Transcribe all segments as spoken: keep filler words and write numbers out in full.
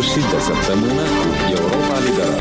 sfârșit de săptămână cu Europa Liberă.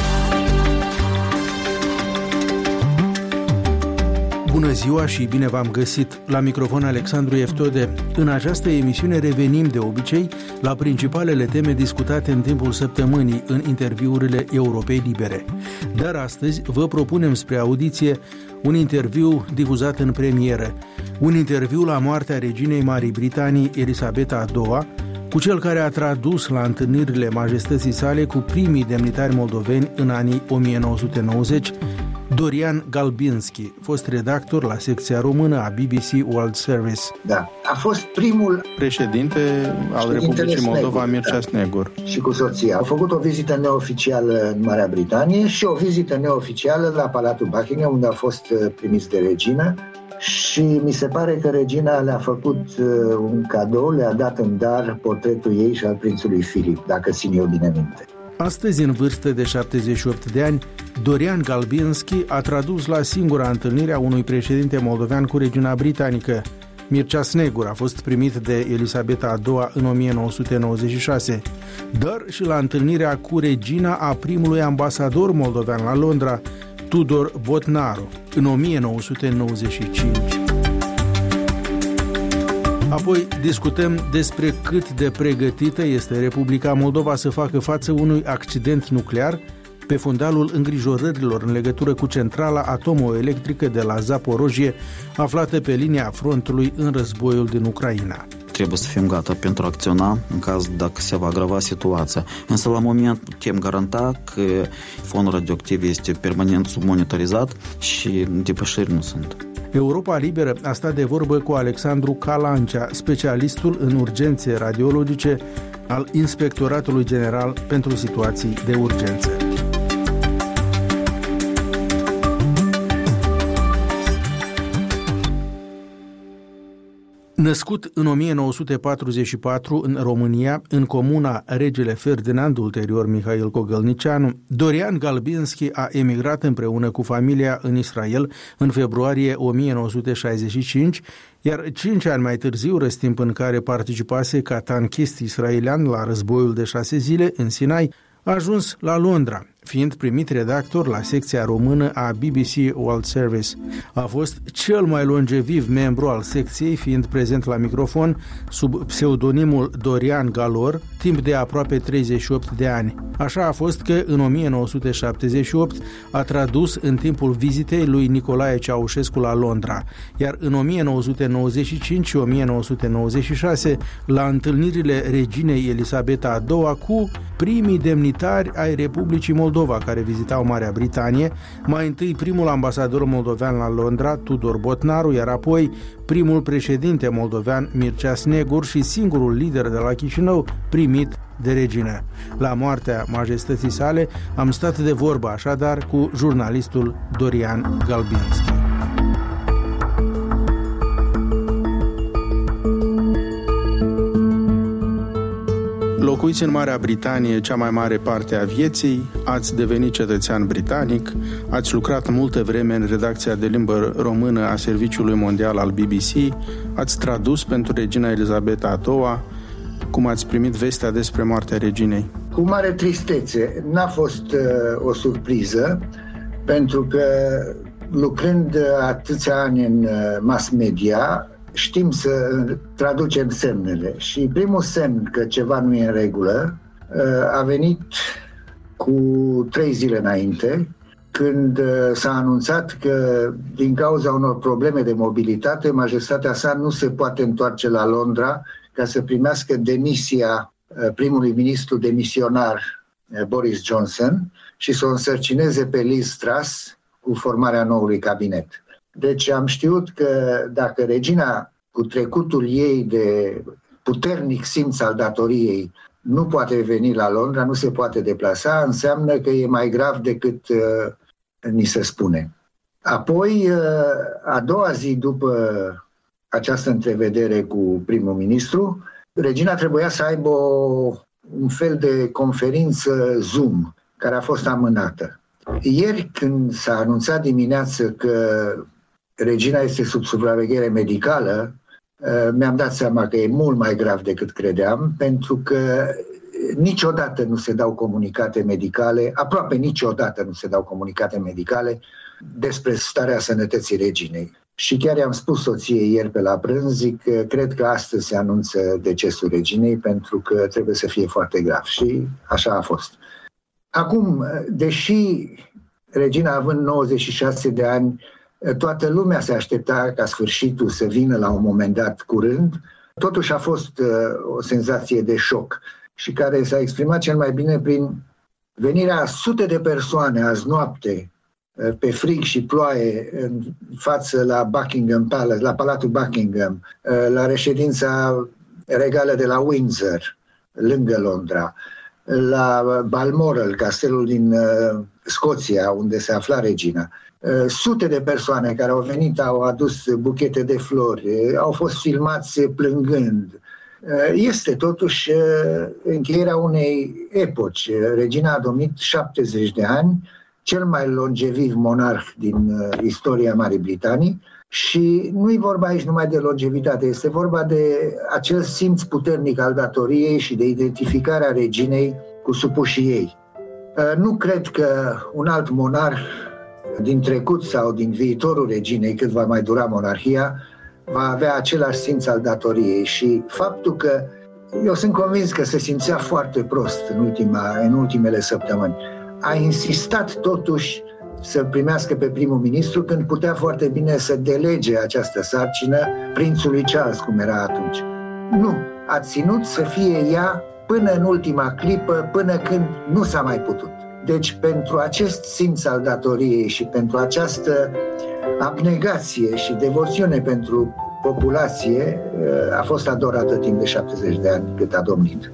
Bună ziua și bine v-am găsit! La microfon Alexandru Eftode. În această emisiune revenim de obicei la principalele teme discutate în timpul săptămânii în interviurile Europei Libere. Dar astăzi vă propunem spre audiție un interviu difuzat în premieră, un interviu la moartea reginei Marii Britanii, Elisabeta a doua, cu cel care a tradus la întâlnirile majestății sale cu primii demnitari moldoveni în anii o mie nouă sute nouăzeci, Dorian Galbinski, fost redactor la secția română a B B C World Service. Da, a fost primul președinte al Republicii Moldova, Mircea Snegur. Și cu soția. Au făcut o vizită neoficială în Marea Britanie și o vizită neoficială la Palatul Buckingham, unde a fost primiți de regină. Și mi se pare că regina le-a făcut un cadou, le-a dat în dar portretul ei și al prințului Filip, dacă țin eu bine minte. Astăzi, în vârstă de șaptezeci și opt de ani, Dorian Galbinski a tradus la singura întâlnire a unui președinte moldovean cu regina britanică. Mircea Snegur a fost primit de Elisabeta a doua în o mie nouă sute nouăzeci și șase, dar și la întâlnirea cu regina a primului ambasador moldovean la Londra, Tudor Botnaru, în o mie nouă sute nouăzeci și cinci. Apoi discutăm despre cât de pregătită este Republica Moldova să facă față unui accident nuclear pe fundalul îngrijorărilor în legătură cu centrala atomoelectrică de la Zaporojie, aflată pe linia frontului în războiul din Ucraina. Trebuie să fim gata pentru a acționa în caz dacă se va agrava situația. Însă la moment putem garanta că fondul radioactiv este permanent submonitorizat și depășiri nu sunt. Europa Liberă a stat de vorbă cu Alexandru Calancea, specialistul în urgențe radiologice al Inspectoratului General pentru Situații de Urgență. Născut în o mie nouă sute patruzeci și patru în România, în comuna Regele Ferdinand, ulterior Mihail Cogălnicianu, Dorian Galbinski a emigrat împreună cu familia în Israel în februarie o mie nouă sute șaizeci și cinci, iar cinci ani mai târziu, răstimp în care participase ca tanchist israelian la războiul de șase zile în Sinai, a ajuns la Londra, fiind primit redactor la secția română a B B C World Service. A fost cel mai longeviv membru al secției, fiind prezent la microfon sub pseudonimul Dorian Galor, timp de aproape treizeci și opt de ani. Așa a fost că în o mie nouă sute șaptezeci și opt a tradus în timpul vizitei lui Nicolae Ceaușescu la Londra, iar în o mie nouă sute nouăzeci și cinci și o mie nouă sute nouăzeci și șase la întâlnirile reginei Elisabeta a doua cu primii demnitari ai Republicii Moldova care vizitau Marea Britanie, mai întâi primul ambasador moldovean la Londra, Tudor Botnaru, iar apoi primul președinte moldovean, Mircea Snegur, și singurul lider de la Chișinău primit de regină. La moartea majestății sale am stat de vorbă așadar cu jurnalistul Dorian Galbinski. Locuiți în Marea Britanie cea mai mare parte a vieții, ați devenit cetățean britanic, ați lucrat multă vreme în redacția de limbă română a Serviciului Mondial al B B C, ați tradus pentru regina Elisabeta a doua. Cum ați primit vestea despre moartea reginei? Cu mare tristețe. N-a fost uh, o surpriză, pentru că lucrând atâția ani în uh, mass media, știm să traducem semnele și primul semn că ceva nu e în regulă a venit cu trei zile înainte, când s-a anunțat că din cauza unor probleme de mobilitate, majestatea sa nu se poate întoarce la Londra ca să primească demisia primului ministru demisionar Boris Johnson și să o însărcineze pe Liz Truss cu formarea noului cabinet. Deci am știut că dacă regina, cu trecutul ei de puternic simț al datoriei, nu poate veni la Londra, nu se poate deplasa, înseamnă că e mai grav decât uh, ni se spune. Apoi, uh, a doua zi după această întrevedere cu primul ministru, regina trebuia să aibă o, un fel de conferință Zoom, care a fost amânată. Ieri, când s-a anunțat dimineață că regina este sub supraveghere medicală, mi-am dat seama că e mult mai grav decât credeam, pentru că niciodată nu se dau comunicate medicale, aproape niciodată nu se dau comunicate medicale despre starea sănătății reginei. Și chiar i-am spus soției ieri pe la prânz, zic că cred că astăzi se anunță decesul reginei pentru că trebuie să fie foarte grav. Și așa a fost. Acum, deși regina având nouăzeci și șase de ani, toată lumea se aștepta ca sfârșitul să vină la un moment dat curând, totuși a fost o senzație de șoc și care s-a exprimat cel mai bine prin venirea a sute de persoane azi noapte pe frig și ploaie în față la Buckingham Palace, la Palatul Buckingham, la reședința regală de la Windsor, lângă Londra, la Balmoral, castelul din Scoția, unde se afla regina. Sute de persoane care au venit, au adus buchete de flori, au fost filmați plângând. Este totuși încheierea unei epoci. Regina a domnit șaptezeci de ani, cel mai longeviv monarh din istoria Marii Britanii, și nu e vorba aici numai de longevitate, este vorba de acel simț puternic al datoriei și de identificarea reginei cu supușii ei. Nu cred că un alt monarh din trecut sau din viitorul reginei, cât va mai dura monarhia, va avea același simț al datoriei. Și faptul că eu sunt convins că se simțea foarte prost în, ultima, în ultimele săptămâni, a insistat totuși să primească pe primul ministru când putea foarte bine să delege această sarcină prințului Charles, cum era atunci. Nu, a ținut să fie ea până în ultima clipă, până când nu s-a mai putut. Deci pentru acest simț al datoriei și pentru această abnegație și devoțiune pentru populație a fost adorată timp de șaptezeci de ani cât a domnit.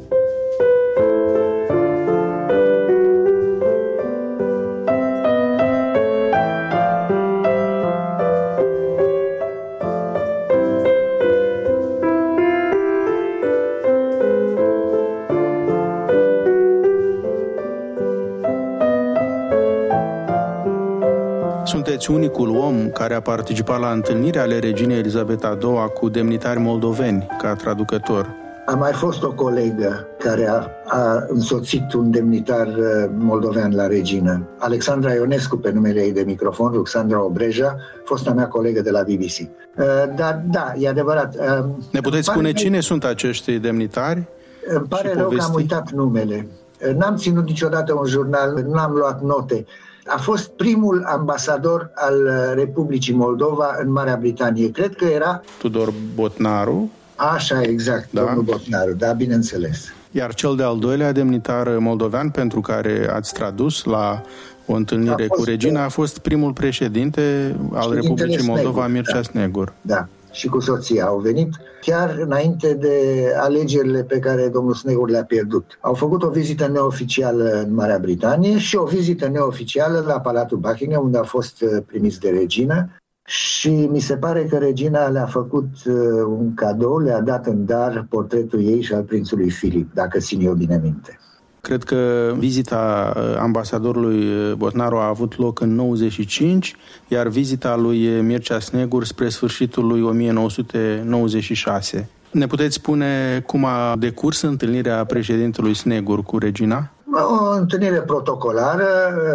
Sunteți unicul om care a participat la întâlnirea ale reginei Elisabeta a doua cu demnitari moldoveni, ca traducător. A mai fost o colegă care a, a însoțit un demnitar moldovean la regină, Alexandra Ionescu, pe numele ei de microfon, Alexandra Obreja, fosta mea colegă de la B B C. Dar da, e adevărat. Ne puteți spune cine sunt acești demnitari? Îmi pare rău că am uitat numele. N-am ținut niciodată un jurnal, n-am luat note. A fost primul ambasador al Republicii Moldova în Marea Britanie. Cred că era Tudor Botnaru. Așa, exact, da? Domnul Botnaru, da, bineînțeles. Iar cel de-al doilea demnitar moldovean pentru care ați tradus la o întâlnire fost, cu regina a fost primul președinte al Republicii Moldova, Snegur, Mircea da. Snegur. Da, și cu soția au venit chiar înainte de alegerile pe care domnul Snegur le-a pierdut. Au făcut o vizită neoficială în Marea Britanie și o vizită neoficială la Palatul Buckingham, unde a fost primiți de regină. Și mi se pare că regina le-a făcut un cadou, le-a dat în dar portretul ei și al prințului Filip, dacă țin eu bine minte. Cred că vizita ambasadorului Botnaru a avut loc în nouăzeci și cinci, iar vizita lui Mircea Snegur spre sfârșitul lui o mie nouă sute nouăzeci și șase. Ne puteți spune cum a decurs întâlnirea președintelui Snegur cu regina? O întâlnire protocolară,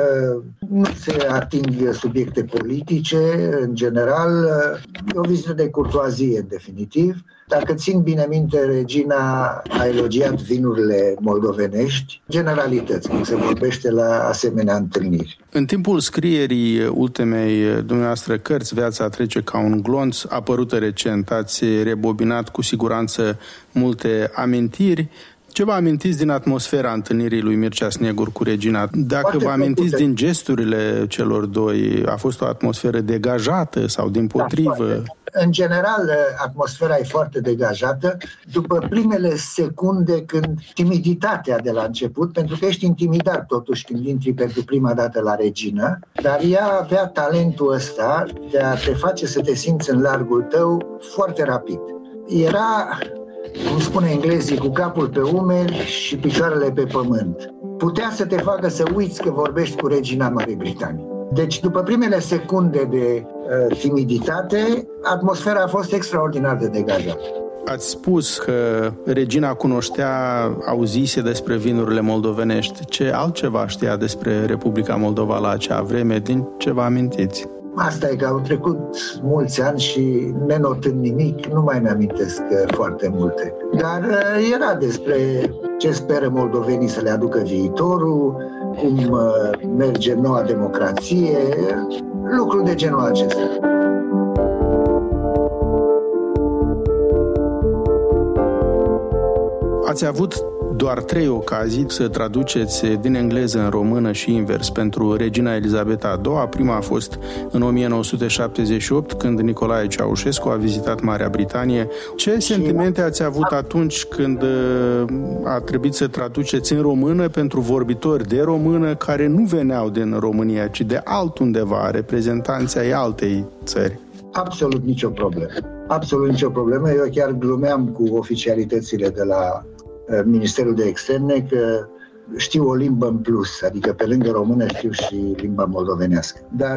nu se ating subiecte politice, în general, o vizită de curtoazie, în definitiv. Dacă țin bine minte, regina a elogiat vinurile moldovenești, generalități, cum se vorbește la asemenea întâlniri. În timpul scrierii ultimei dumneavoastră cărți, Viața trece ca un glonț, apărută recent, ați rebobinat cu siguranță multe amintiri. Ce vă amintiți din atmosfera întâlnirii lui Mircea Snegur cu regina? Dacă Foarte vă amintiți plăcute. Din gesturile celor doi, a fost o atmosferă degajată sau dimpotrivă? Da, în general, atmosfera e foarte degajată. După primele secunde, când timiditatea de la început, pentru că ești intimidat totuși când intri pentru prima dată la regină, dar ea avea talentul ăsta de a te face să te simți în largul tău foarte rapid. Era, cum spune englezii, cu capul pe umeri și picioarele pe pământ. Putea să te facă să uiți că vorbești cu regina Marii Britanii. Deci, după primele secunde de uh, timiditate, atmosfera a fost extraordinar de degajată. Ați spus că regina cunoștea, auzise despre vinurile moldovenești. Ce altceva știa despre Republica Moldova la acea vreme, din ce vă amintiți? Asta e că au trecut mulți ani și, nenotând nimic, nu mai mi-amintesc foarte multe. Dar era despre ce speră moldovenii să le aducă viitorul, cum merge noua democrație, lucruri de genul acesta. Ați avut doar trei ocazii să traduceți din engleză în română și invers pentru regina Elizabeta a doua. Prima a fost în o mie nouă sute șaptezeci și opt, când Nicolae Ceaușescu a vizitat Marea Britanie. Ce sentimente ați avut atunci când a trebuit să traduceți în română pentru vorbitori de română care nu veneau din România, ci de altundeva, reprezentanții ai altei țări? Absolut nicio problemă. Absolut nicio problemă. Eu chiar glumeam cu oficialitățile de la Ministerul de Externe că știu o limbă în plus, adică pe lângă română știu și limba moldovenească. Dar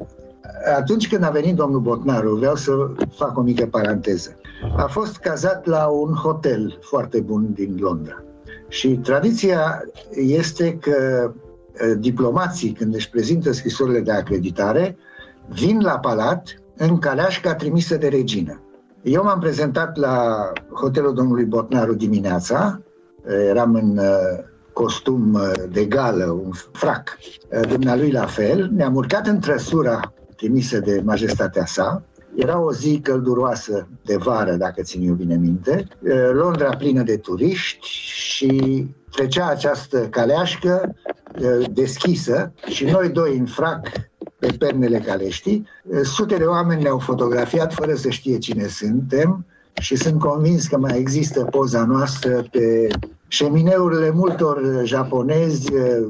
atunci când a venit domnul Botnaru, vreau să fac o mică paranteză, a fost cazat la un hotel foarte bun din Londra. Și tradiția este că diplomații, când își prezintă scrisorile de acreditare, vin la palat în caleașca trimisă de regină. Eu m-am prezentat la hotelul domnului Botnaru dimineața, eram în costum de gală, un frac, dumnealui la fel, ne-am urcat în trăsura trimisă de majestatea sa, era o zi călduroasă de vară, dacă țin eu bine minte, Londra plină de turiști și trecea această caleașcă deschisă și noi doi în frac pe pernele caleștii. Sute de oameni ne-au fotografiat fără să știe cine suntem și sunt convins că mai există poza noastră pe șemineurile multor japonezi,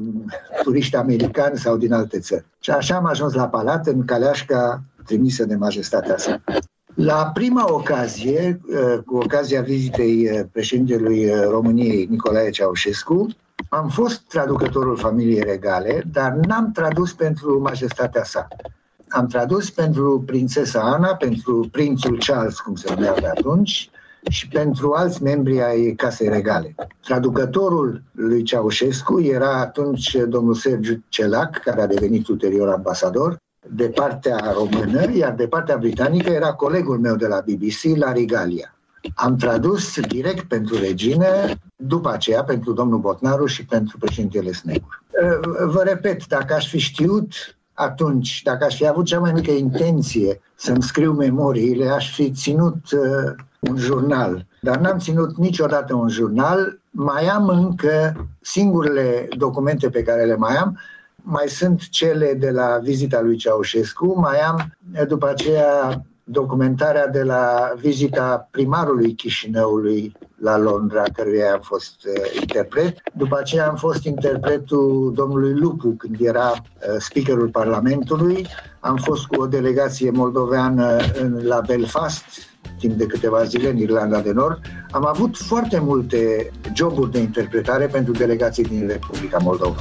turiști americani sau din alte țări. Și așa am ajuns la palat în caleașca trimisă de majestatea sa. La prima ocazie, cu ocazia vizitei președintelui României Nicolae Ceaușescu, am fost traducătorul familiei regale, dar n-am tradus pentru majestatea sa. Am tradus pentru prințesa Ana, pentru prințul Charles, cum se numea de atunci, și pentru alți membri ai casei regale. Traducătorul lui Ceaușescu era atunci domnul Sergiu Celac, care a devenit ulterior ambasador, de partea română, iar de partea britanică era colegul meu de la B B C, Larry Gallia. Am tradus direct pentru regină, după aceea pentru domnul Botnaru și pentru președintele Snegur. Vă repet, dacă aș fi știut atunci, dacă aș fi avut cea mai mică intenție să-mi scriu memoriile, aș fi ținut uh, un jurnal. Dar n-am ținut niciodată un jurnal. Mai am încă singurele documente pe care le mai am, mai sunt cele de la vizita lui Ceaușescu, mai am după aceea documentarea de la vizita primarului Chișinăului la Londra, căruia am fost uh, interpret. După aceea am fost interpretul domnului Lupu când era uh, speakerul Parlamentului. Am fost cu o delegație moldoveană în, la Belfast, timp de câteva zile în Irlanda de Nord. Am avut foarte multe joburi de interpretare pentru delegații din Republica Moldova.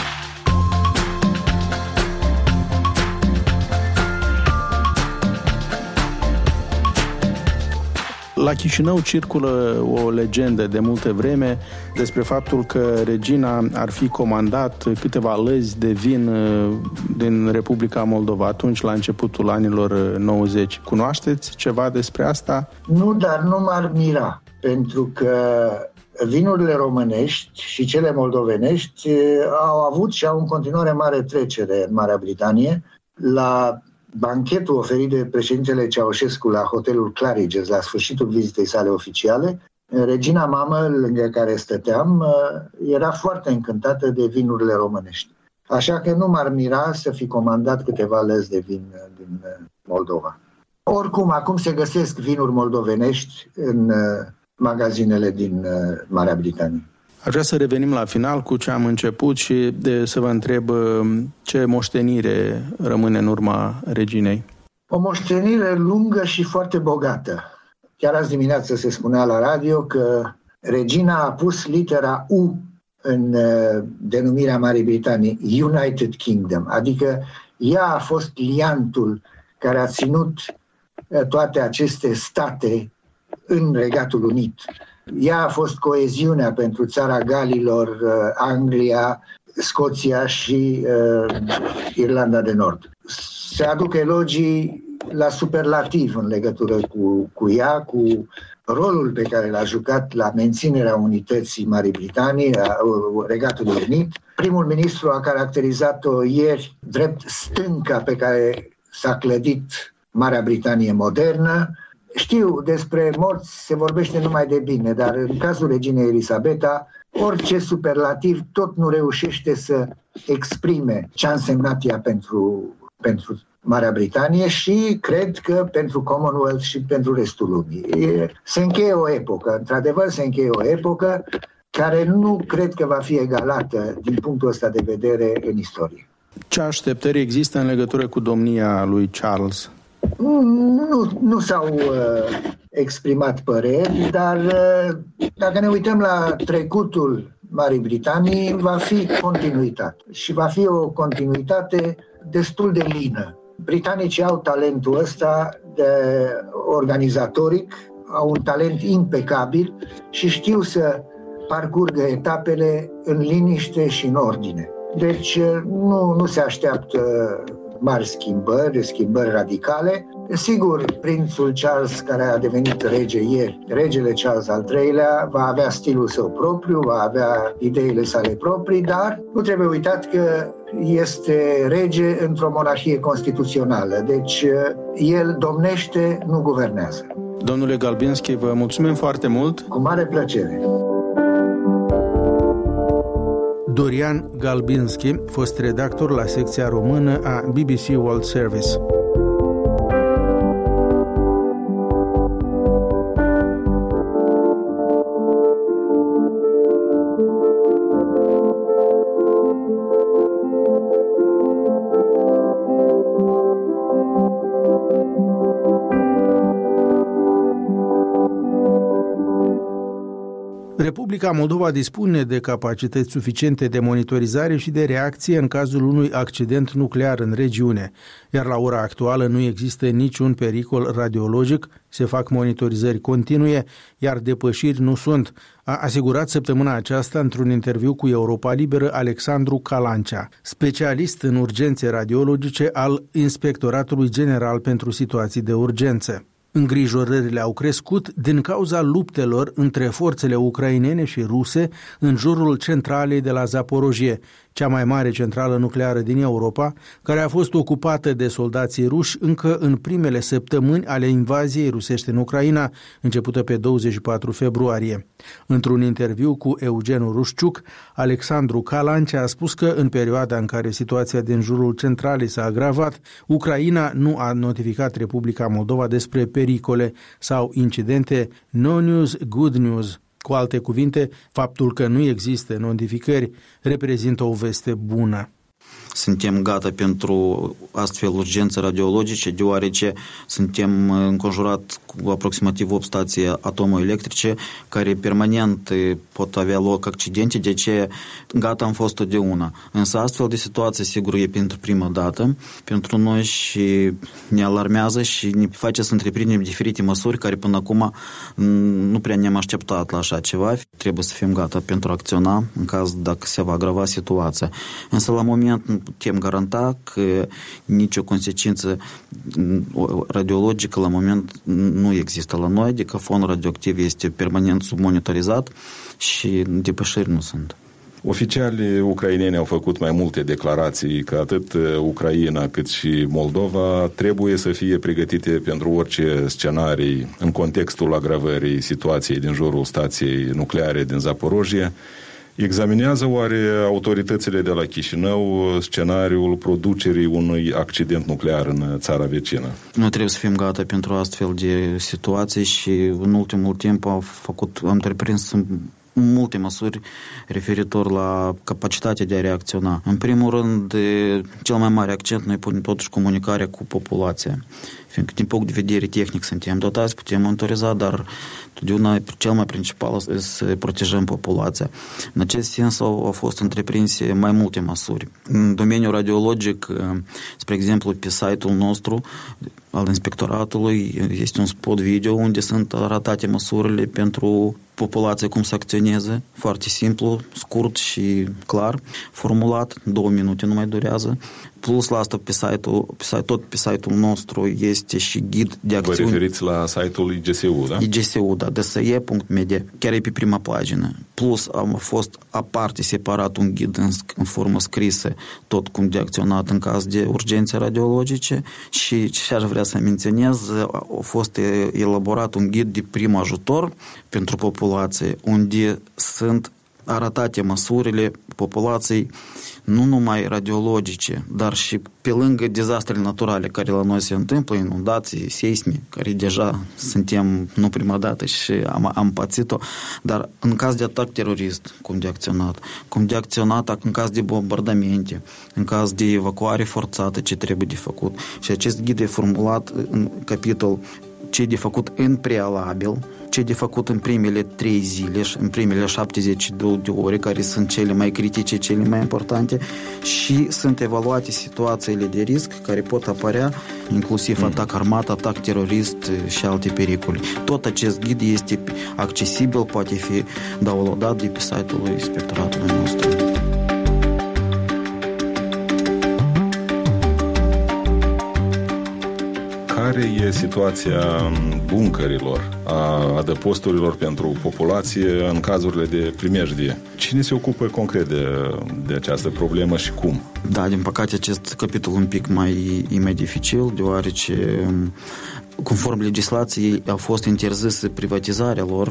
La Chișinău circulă o legendă de multe vreme despre faptul că regina ar fi comandat câteva lăzi de vin din Republica Moldova atunci, la începutul anilor nouăzeci. Cunoașteți ceva despre asta? Nu, dar nu m-ar mira, pentru că vinurile românești și cele moldovenești au avut și au în continuare mare trecere în Marea Britanie. La banchetul oferit de președintele Ceaușescu la hotelul Claridge's la sfârșitul vizitei sale oficiale, regina mamă, lângă care stăteam, era foarte încântată de vinurile românești. Așa că nu m-ar mira să fi comandat câteva lăzi de vin din Moldova. Oricum, acum se găsesc vinuri moldovenești în magazinele din Marea Britanie. Aș vrea să revenim la final cu ce am început și de, să vă întreb ce moștenire rămâne în urma reginei. O moștenire lungă și foarte bogată. Chiar azi dimineață se spunea la radio că regina a pus litera U în denumirea Marii Britanii, United Kingdom, adică ea a fost liantul care a ținut toate aceste state în Regatul Unit. Ea a fost coeziunea pentru țara Galilor, Anglia, Scoția și uh, Irlanda de Nord. Se aduc elogii la superlativ în legătură cu, cu ea, cu rolul pe care l-a jucat la menținerea unității Marii Britanii, a Regatului Unit. Primul ministru a caracterizat-o ieri drept stânca pe care s-a clădit Marea Britanie modernă. Știu, despre morți se vorbește numai de bine, dar în cazul reginei Elisabeta, orice superlativ tot nu reușește să exprime ce a însemnat ea pentru, pentru Marea Britanie și cred că pentru Commonwealth și pentru restul lumii. Se încheie o epocă, într-adevăr se încheie o epocă care nu cred că va fi egalată din punctul ăsta de vedere în istorie. Ce așteptări există în legătură cu domnia lui Charles? Nu, nu s-au uh, exprimat păreri, dar uh, dacă ne uităm la trecutul Marii Britanii, va fi continuitate și va fi o continuitate destul de lină. Britanicii au talentul ăsta de organizatoric, au un talent impecabil și știu să parcurgă etapele în liniște și în ordine. Deci nu, nu se așteaptă mari schimbări, schimbări radicale. Sigur, prințul Charles, care a devenit rege ieri, regele Charles al treilea, va avea stilul său propriu, va avea ideile sale proprii, dar nu trebuie uitat că este rege într-o monarhie constituțională. Deci el domnește, nu guvernează. Domnule Galbinski, vă mulțumim foarte mult. Cu mare plăcere. Dorian Galbinski, fost redactor la secția română a B B C World Service. Republica Moldova dispune de capacități suficiente de monitorizare și de reacție în cazul unui accident nuclear în regiune, iar la ora actuală nu există niciun pericol radiologic, se fac monitorizări continue, iar depășiri nu sunt, a asigurat săptămâna aceasta într-un interviu cu Europa Liberă Alexandru Calancea, specialist în urgențe radiologice al Inspectoratului General pentru Situații de Urgență. Îngrijorările au crescut din cauza luptelor între forțele ucrainene și ruse în jurul centralei de la Zaporojie, cea mai mare centrală nucleară din Europa, care a fost ocupată de soldații ruși încă în primele săptămâni ale invaziei rusești în Ucraina, începută pe douăzeci și patru februarie. Într-un interviu cu Eugen Rușciuc, Alexandru Calancea a spus că în perioada în care situația din jurul centralei s-a agravat, Ucraina nu a notificat Republica Moldova despre pericole sau incidente. No news, good news. Cu alte cuvinte, faptul că nu există notificări reprezintă o veste bună. Suntem gata pentru astfel urgențe radiologice, deoarece suntem înconjurat cu aproximativ opt stații atomoelectrice care permanent pot avea loc accidente, de ce gata am fost totdeauna. Însă astfel de situație, sigur, e pentru prima dată pentru noi și ne alarmează și ne face să întreprindem diferite măsuri care până acum nu prea ne-am așteptat la așa ceva. Trebuie să fim gata pentru a acționa în caz dacă se va agrava situația. Însă la moment nu putem garanta că nicio consecință radiologică la moment nu există la noi, adică fonul radioactiv este permanent submonitorizat și depășiri nu sunt. Oficialii ucraineni au făcut mai multe declarații că atât Ucraina cât și Moldova trebuie să fie pregătite pentru orice scenarii în contextul agravării situației din jurul stației nucleare din Zaporojie. Examinează oare autoritățile de la Chișinău scenariul producerii unui accident nuclear în țara vecină? Noi trebuie să fim gata pentru astfel de situații și în ultimul timp am făcut, am întreprins multe măsuri referitor la capacitatea de a reacționa. În primul rând, cel mai mare accent noi punem totuși comunicarea cu populația. Fiindcă din punct de vedere tehnic suntem dotați, putem monitoriza, dar totdeauna cel mai principal este să protejăm populația. În acest sens au, au fost întreprinse mai multe măsuri. În domeniul radiologic, spre exemplu, pe site-ul nostru al inspectoratului este un spot video unde sunt arătate măsurile pentru populație, cum să acționeze, foarte simplu, scurt și clar, formulat, două minute nu mai durează. Plus la asta, pe site-ul, pe site, tot pe site-ul nostru este și ghid de acțiuni. Vă referiți la site-ul I G S U, da? I G S U, da, d s e punct m d, chiar e pe prima pagină. Plus a fost aparte separat un ghid în, în formă scrisă, tot cum de acționat în caz de urgențe radiologice și ce aș vrea să menționez, a fost elaborat un ghid de prim ajutor pentru populație, unde sunt arătate măsurile populației nu numai radiologice, dar și pe lângă dezastrele naturale care la noi se întâmplă, inundații, seisme, care deja suntem nu prima dată și am, am pățit-o, dar în caz de atac terorist, cum de acționat, cum de acționat în caz de bombardamente, în caz de evacuare forțată, ce trebuie de făcut. Și acest ghid e formulat în capitol ce de făcut în prealabil, ce de făcut în primele trei zile și în primele șaptezeci și două de ore, care sunt cele mai critice, cele mai importante, și sunt evaluate situațiile de risc care pot apărea, inclusiv atac armat, atac terorist și alte pericole. Tot acest ghid este accesibil, poate fi downloadat de pe site-ul inspectoratului nostru. Care e situația buncărilor, a adăposturilor pentru populație în cazurile de primejdie? Cine se ocupă concret de, de această problemă și cum? Da, din păcate acest capitol un pic mai, e mai dificil, deoarece conform legislației a fost interzisă privatizarea lor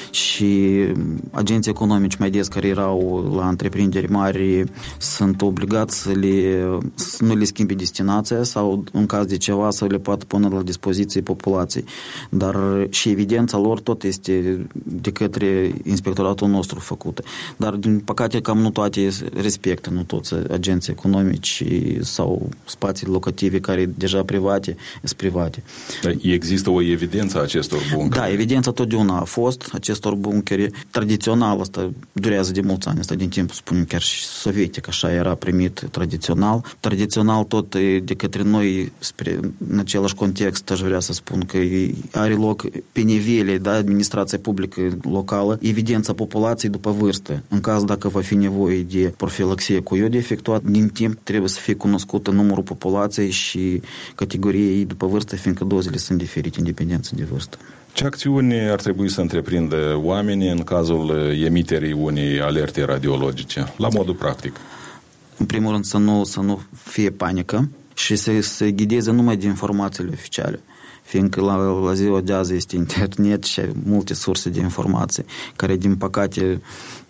și agenții economici mai des care erau la întreprinderi mari sunt obligați să, le, să nu le schimbe destinația sau în caz de ceva să le poată pune la dispoziție populației. Dar și evidența lor tot este de către inspectoratul nostru făcută. Dar din păcate cam nu toate respectă, nu toți agenții economici sau spații locative care deja private sunt private. Există o evidență a acestor buncări? Da, evidența totdeauna a fost acestor buncări. Tradițional, asta durează de mulți ani, asta din timp, spunem chiar și sovietic, așa era primit tradițional. Tradițional tot de către noi, spre, în același context, aș vrea să spun că are loc pe nivele, da, administrația publică locală, evidența populației după vârstă. În caz dacă va fi nevoie de profilaxie cu iod de efectuat, din timp trebuie să fie cunoscută numărul populației și categoriei ei după vârstă, fiindcă dozele sunt diferite, independență de vârstă. Ce acțiuni ar trebui să întreprindă oamenii în cazul emiterii unei alerte radiologice, la modul practic? În primul rând să nu, să nu fie panică și să se ghideze numai de informațiile oficiale, fiindcă la, la ziua de azi este internet și multe surse de informații care, din păcate,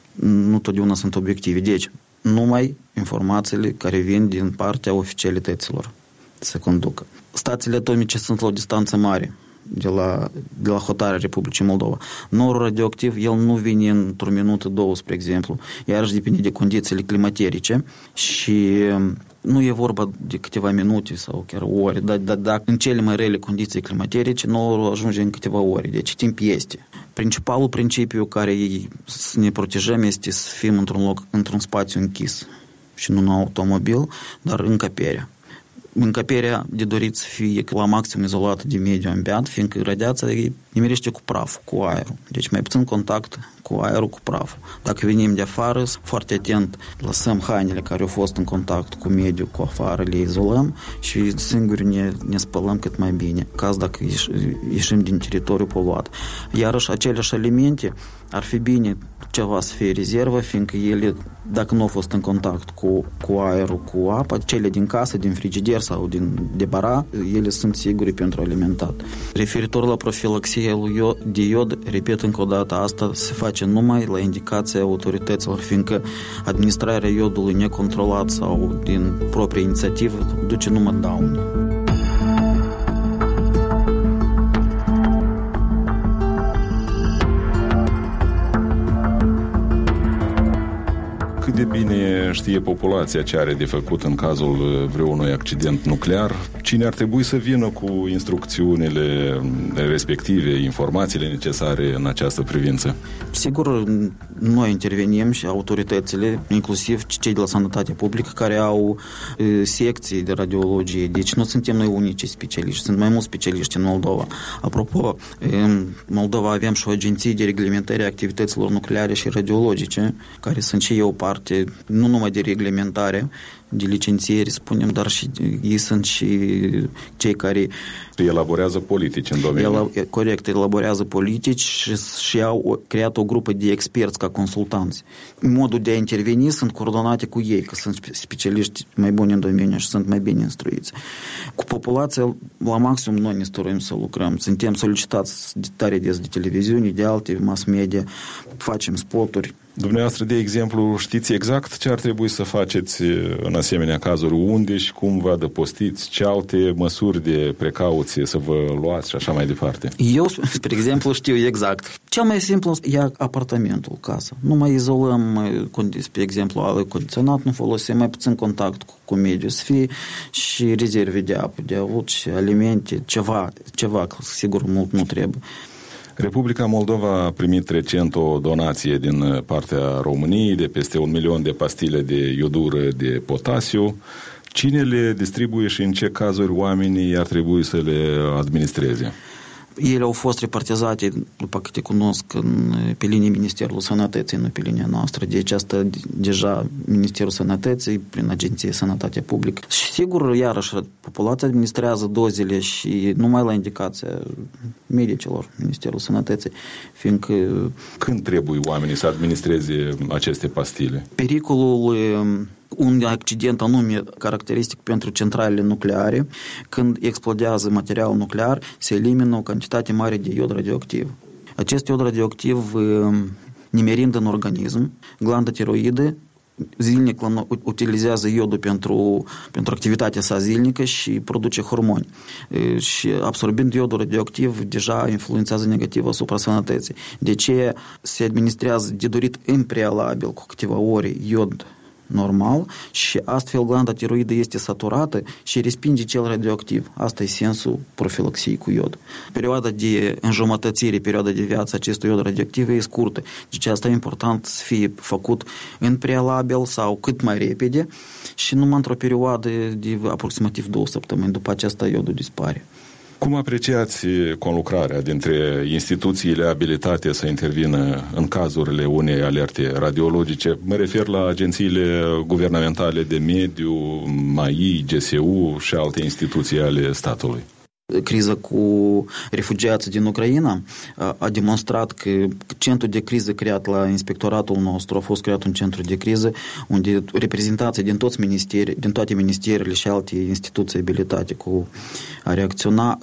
nu totdeauna sunt obiective. Deci, numai informațiile care vin din partea oficialităților să conducă. Stațiile atomice sunt la o distanță mare de la, de la hotarea Republicii Moldova. Norul radioactiv, el nu vine într-o minută, două, spre exemplu. Iarăși depinde de condițiile climaterice și nu e vorba de câteva minute sau chiar ore, dar, dar, dar în cele mai rele condiții climaterice, norul ajunge în câteva ore. Deci timp este. Principalul principiu care să ne protejăm este să fim într-un loc, într-un spațiu închis și nu în automobil, dar încăperea. Încăperea de dorit să fie la maxim izolată de mediul ambient, fiindcă radiația nimerește cu praful, cu aerul. Deci mai puțin contact cu aerul, cu praful. Dacă venim de afară, foarte atent, lăsăm hainele care au fost în contact cu mediul, cu afară, le izolăm și singuri ne, ne spălăm cât mai bine, caz dacă ieșim din teritoriul poluat. Iarăși, aceleași alimente ar fi bine ceva să fie rezervă, fiindcă ele, dacă nu au fost în contact cu, cu aerul, cu apa, cele din casă, din frigider sau din debara, ele sunt sigure pentru alimentat. Referitor la profilaxia de iod, repet încă o dată, asta se face numai la indicația autorităților, fiindcă administrarea iodului necontrolat sau din proprie inițiativă duce numai daune. de bine știe populația ce are de făcut în cazul vreunui accident nuclear? Cine ar trebui să vină cu instrucțiunile respective, informațiile necesare în această privință? Sigur, noi intervenim și autoritățile, inclusiv cei de la Sănătate Publică, care au e, secții de radiologie. Deci nu suntem noi unici specialiști, sunt mai mulți specialiști în Moldova. Apropo, în Moldova avem și o agenție de reglementare a activităților nucleare și radiologice, care sunt și eu parte, nu numai de reglementare, de licențieri, spunem, dar și ei sunt și cei care elaborează politici în domeniu. El, corect, elaborează politici și, și au creat o grupă de experți ca consultanți. Modul de a interveni sunt coordonate cu ei, că sunt specialiști mai buni în domeniu și sunt mai bine instruiți. Cu populația, la maxim, noi ne stăruim să lucrăm. Suntem solicitați de tare des de televiziune, de alte mass media, facem spoturi. Dumneavoastră, de exemplu, știți exact ce ar trebui să faceți în asemenea cazuri, unde și cum vă adăpostiți, ce alte măsuri de precauție să vă luați și așa mai departe? Eu, spre exemplu, știu exact. Cel mai simplu e apartamentul, casa. Nu mai izolăm, spre exemplu, aer condiționat, nu folosim, mai puțin contact cu, cu mediul, să fie și rezerve de apă, de avut și alimente, ceva, ceva, sigur, mult nu trebuie. Republica Moldova a primit recent o donație din partea României de peste un milion de pastile de iodură de potasiu. Cine le distribuie și în ce cazuri oamenii ar trebui să le administreze? Ele au fost repartizate, după câte cunosc, în, pe linie Ministerul Sănătății, nu pe linia noastră. Deci asta deja Ministerul Sănătății, prin Agenție Sănătate Publică. Și sigur, iarăși, populația administrează dozele și numai la indicația medicilor, Ministerul Sănătății, fiindcă... Când trebuie oamenii să administreze aceste pastile? Pericolul... Un accident anume caracteristic pentru centralele nucleare, când explodează material nuclear, se elimină o cantitate mare de iod radioactiv. Acest iod radioactiv, nimerind în organism, glanda tiroidă zilnic utilizează iodul pentru, pentru activitatea sa zilnică și produce hormoni. Și absorbind iodul radioactiv, deja influențează negativ asupra sănătății. De ce se administrează de dorit în prealabil cu câteva ore iod normal și astfel glanda tiroidă este saturată și respinge cel radioactiv. Asta e sensul profilaxiei cu iod. Perioada de înjumătățire, perioada de viață acestui iod radioactiv e scurtă. Deci asta e important să fie făcut în prealabil sau cât mai repede și numai într-o perioadă de aproximativ două săptămâni. După aceasta iodul dispare. Cum apreciați conlucrarea dintre instituțiile abilitate să intervină în cazurile unei alerte radiologice? Mă refer la agențiile guvernamentale de mediu, M A I, G S U și alte instituții ale statului. Criza cu refugiații din Ucraina a demonstrat că centrul de criză creat la inspectoratul nostru a fost creat un centru de criză unde reprezentanții din toți ministeri, din toate ministerele și alte instituții abilitate cu a reacționa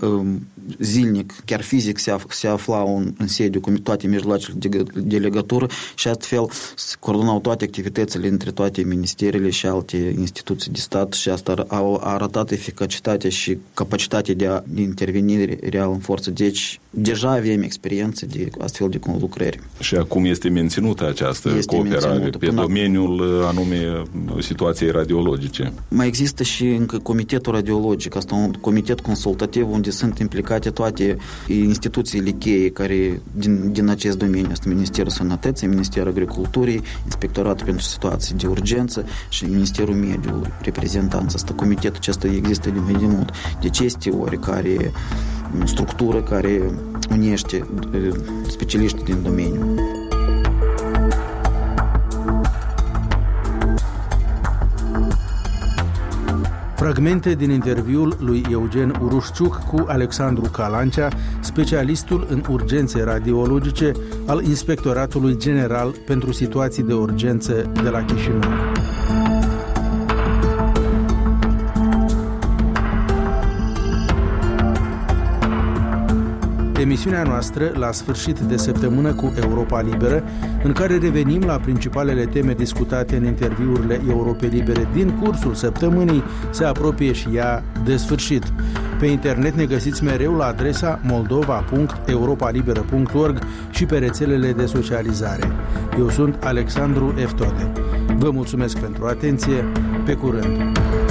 zilnic, chiar fizic se, af- se aflau în, în sediu cu toate mijloacele de, de legătură și astfel se coordonau toate activitățile între toate ministerele și alte instituții de stat și asta a, a arătat eficacitatea și capacitatea de a de intervenire real în forță. Deci, deja avem experiență de astfel de conlucrări. Și acum este menținută această este cooperare menținută, pe domeniul anume situației radiologice. Mai există și încă Comitetul Radiologic, asta un comitet consultativ unde sunt implicate toate instituțiile cheie care din, din acest domeniu. Este Ministerul Sănătății, Ministerul Agriculturii, Inspectoratul pentru Situații de Urgență și Ministerul Mediului, reprezentanța. Asta, comitetul acesta există de mai de mult. Deci este oarecare structură care unește specialiștii din domeniu. Fragmente din interviul lui Eugen Urușciuc cu Alexandru Calancea, specialistul în urgențe radiologice al Inspectoratului General pentru Situații de Urgență de la Chișinău. Emisiunea noastră la sfârșit de săptămână cu Europa Liberă, în care revenim la principalele teme discutate în interviurile Europei Libere din cursul săptămânii, se apropie și ea de sfârșit. Pe internet ne găsiți mereu la adresa moldova punct europa liberă punct org și pe rețelele de socializare. Eu sunt Alexandru Eftode. Vă mulțumesc pentru atenție, pe curând!